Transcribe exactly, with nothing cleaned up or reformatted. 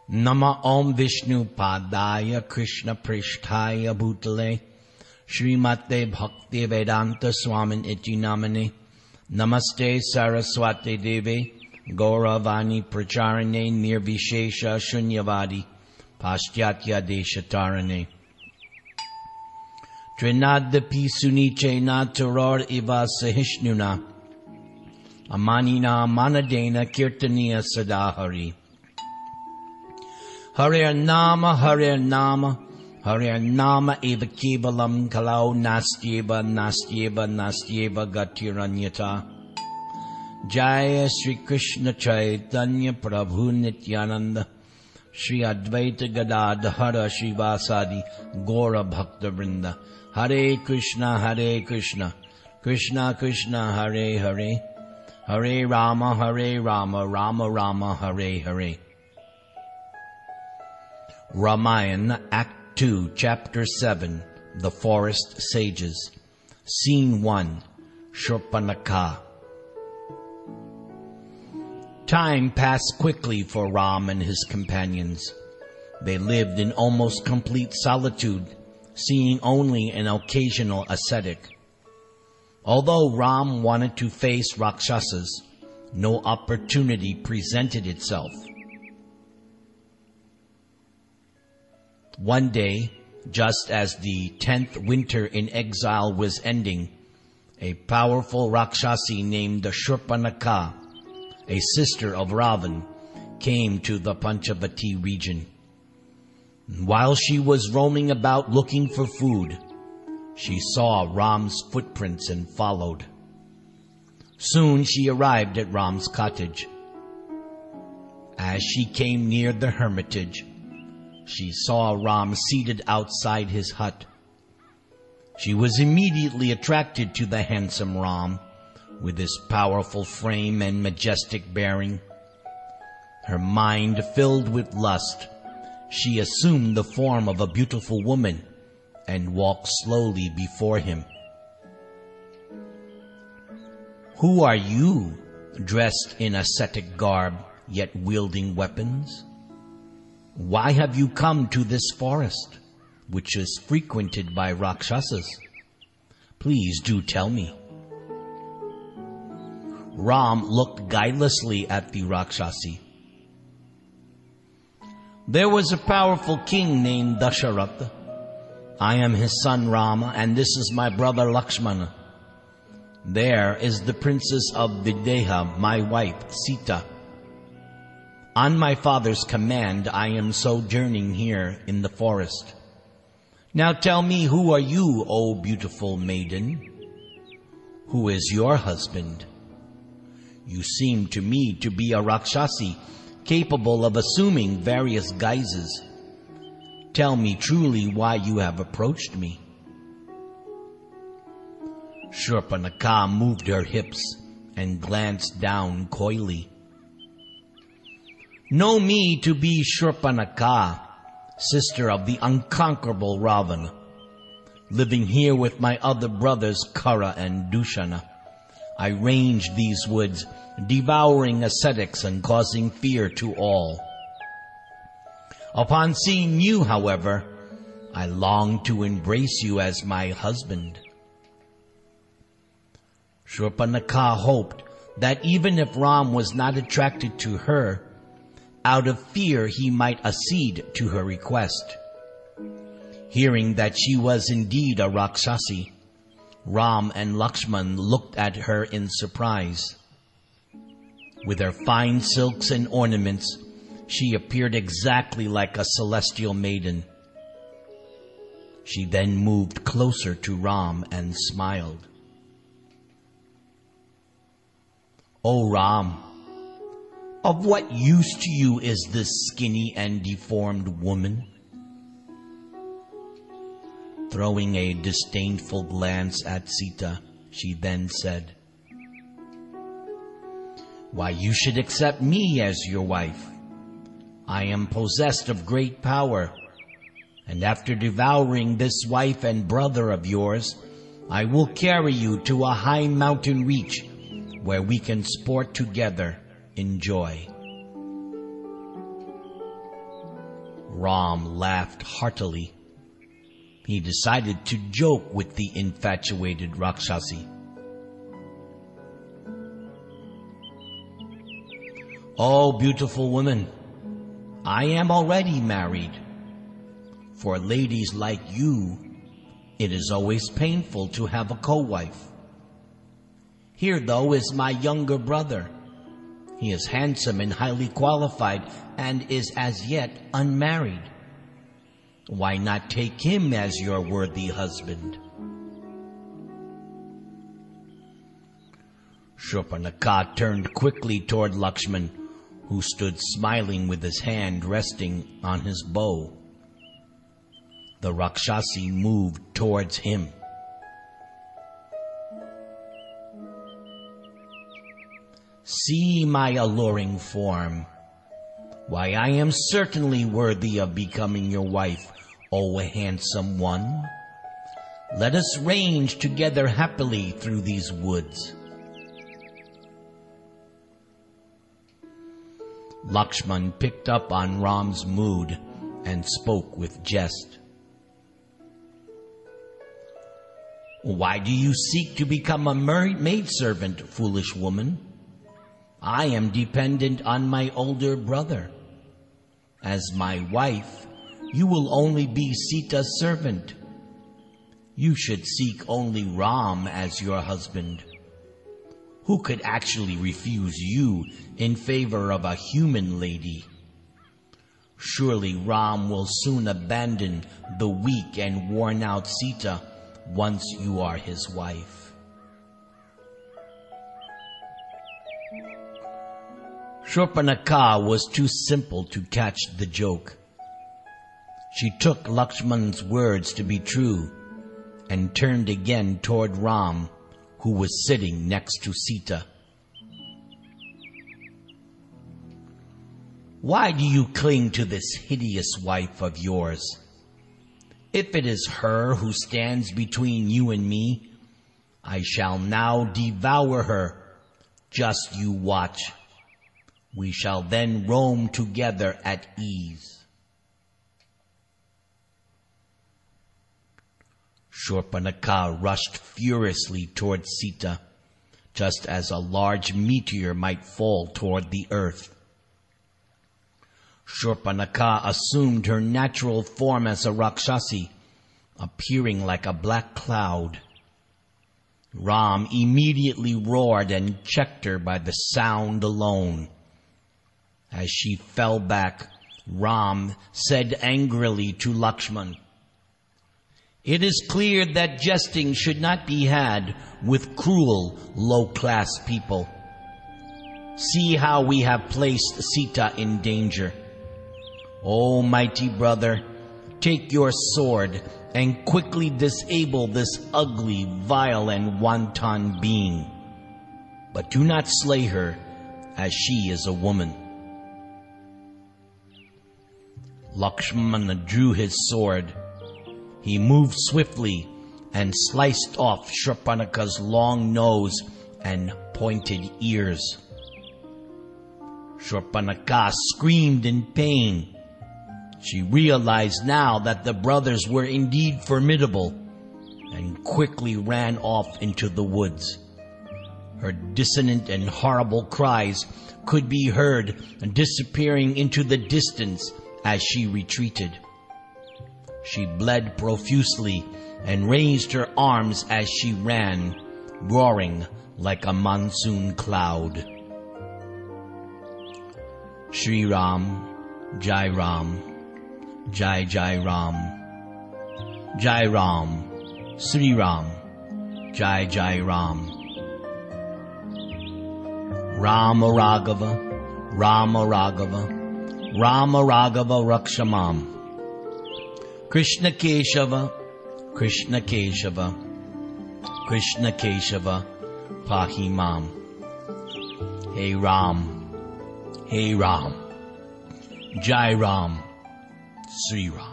Nama Om Vishnu Padaya Krishna Prishtaya Bhutale Srimate Bhakti Vedanta Swamin Iti Namane Namaste Saraswati Devi Gauravani Pracharane Nirvishesha Shunyavadi Paschatya Deshatarane Trinadapi Sunichena Taror Iva Sahishnuna Amanina Manadena Kirtaniya Sadahari Hare Nama Hare Nama Hare Nama Eva Kevalam Kalau Nastyeva Nastyeva Nastyeva Gatiranyata Jaya Sri Krishna Chaitanya Prabhu Nityananda Sri Advaita Gadadhara Srivasadi Gaura Bhakta Vrinda Hare Krishna Hare Krishna Krishna Krishna Hare Hare Hare Rama Hare Rama Rama Rama Hare Hare. Ramayana, Act two, Chapter seven, The Forest Sages. Scene one, Shurpanakha. Time passed quickly for Ram and his companions. They lived in almost complete solitude, seeing only an occasional ascetic. Although Ram wanted to face Rakshasas, no opportunity presented itself. One day, just as the tenth winter in exile was ending, a powerful Rakshasi named Shurpanakha, a sister of Ravan, came to the Panchavati region. While she was roaming about looking for food, she saw Ram's footprints and followed. Soon she arrived at Ram's cottage. As she came near the hermitage, she saw Ram seated outside his hut. She was immediately attracted to the handsome Ram, with his powerful frame and majestic bearing. Her mind filled with lust, she assumed the form of a beautiful woman and walked slowly before him. "Who are you, dressed in ascetic garb, yet wielding weapons? Why have you come to this forest, which is frequented by Rakshasas? Please do tell me." Ram looked guilelessly at the Rakshasi. "There was a powerful king named Dasharatha. I am his son Rama, and this is my brother Lakshmana. There is the princess of Videha, my wife Sita. On my father's command, I am sojourning here in the forest. Now tell me, who are you, O beautiful maiden? Who is your husband? You seem to me to be a Rakshasi, capable of assuming various guises. Tell me truly why you have approached me." Shurpanakha moved her hips and glanced down coyly. "Know me to be Shurpanakha, sister of the unconquerable Ravana. Living here with my other brothers Kara and Dushana, I ranged these woods, devouring ascetics and causing fear to all. Upon seeing you, however, I longed to embrace you as my husband." Shurpanakha hoped that even if Ram was not attracted to her, out of fear he might accede to her request. Hearing that she was indeed a Rakshasi, Ram and Lakshman looked at her in surprise. With her fine silks and ornaments, she appeared exactly like a celestial maiden. She then moved closer to Ram and smiled. "O Ram, of what use to you is this skinny and deformed woman?" Throwing a disdainful glance at Sita, she then said, "Why, you should accept me as your wife. I am possessed of great power, and after devouring this wife and brother of yours, I will carry you to a high mountain reach where we can sport together in joy." Ram laughed heartily. He decided to joke with the infatuated Rakshasi. "Oh, beautiful woman, I am already married. For ladies like you, it is always painful to have a co-wife. Here, though, is my younger brother. He is handsome and highly qualified and is as yet unmarried. Why not take him as your worthy husband?" Shurpanakha turned quickly toward Lakshman, who stood smiling with his hand resting on his bow. The Rakshasi moved towards him. "See my alluring form. Why, I am certainly worthy of becoming your wife, O handsome one. Let us range together happily through these woods." Lakshman picked up on Ram's mood and spoke with jest. "Why do you seek to become a maidservant, foolish woman? I am dependent on my older brother. As my wife, you will only be Sita's servant. You should seek only Ram as your husband. Who could actually refuse you in favor of a human lady? Surely Ram will soon abandon the weak and worn-out Sita once you are his wife." Shurpanakha was too simple to catch the joke. She took Lakshman's words to be true and turned again toward Ram, who was sitting next to Sita. "Why do you cling to this hideous wife of yours? If it is her who stands between you and me, I shall now devour her. Just you watch. We shall then roam together at ease." Shurpanakha rushed furiously toward Sita, just as a large meteor might fall toward the earth. Shurpanakha assumed her natural form as a Rakshasi, appearing like a black cloud. Ram immediately roared and checked her by the sound alone. As she fell back, Ram said angrily to Lakshman, "It is clear that jesting should not be had with cruel, low-class people. See how we have placed Sita in danger. O mighty brother, take your sword and quickly disable this ugly, vile, and wanton being. But do not slay her, as she is a woman." Lakshmana drew his sword. He moved swiftly and sliced off Shurpanakha's long nose and pointed ears. Shurpanakha screamed in pain. She realized now that the brothers were indeed formidable and quickly ran off into the woods. Her dissonant and horrible cries could be heard disappearing into the distance as she retreated. She bled profusely and raised her arms as she ran, roaring like a monsoon cloud. Shri Ram, Jai Ram, Jai Jai Ram, Jai Ram, Sri Ram, Jai Jai Ram. Rama Raghava, Rama Raghava, Rama Raghava Rakshamam. Krishna Keshava, Krishna Keshava, Krishna Keshava, Pahimam. Hey Ram, Hey Ram, Jai Ram, Sri Ram.